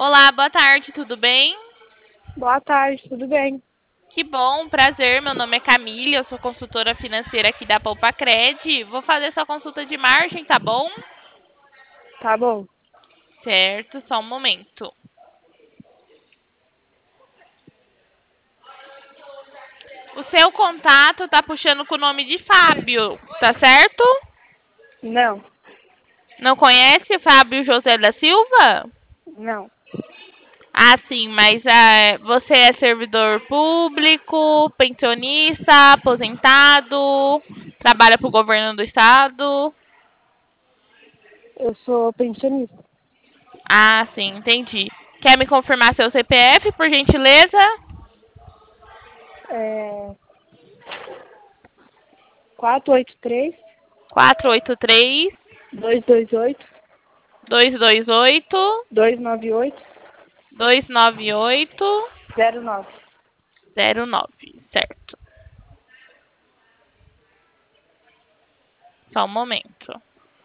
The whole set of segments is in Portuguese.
Olá, boa tarde, tudo bem? Boa tarde, tudo bem? Que bom, prazer. Meu nome é Camila, eu sou consultora financeira aqui da Poupa-Cred. Vou fazer sua consulta de margem, tá bom? Tá bom. Certo, só um momento. O seu contato tá puxando com o nome de Fábio, tá certo? Não, Não conhece Fábio José da Silva? não. Ah, sim, mas você é servidor público, pensionista, aposentado, trabalha para o governo do estado? Eu sou pensionista. Ah, sim, entendi. Quer me confirmar seu CPF, por gentileza? É 483 483 228 228 298 298 09. 09, certo. Só um momento.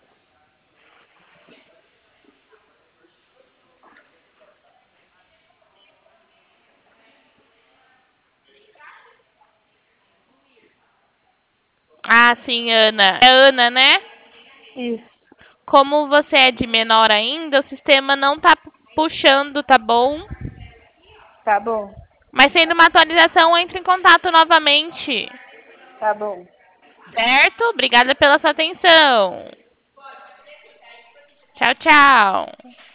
Ah, sim, Ana. É Ana, né? Isso, Como você é de menor ainda, o sistema não tá puxando, tá bom? tá bom, Mas sendo uma atualização, entre em contato novamente. tá bom. Certo? Obrigada pela sua atenção. Tchau, tchau.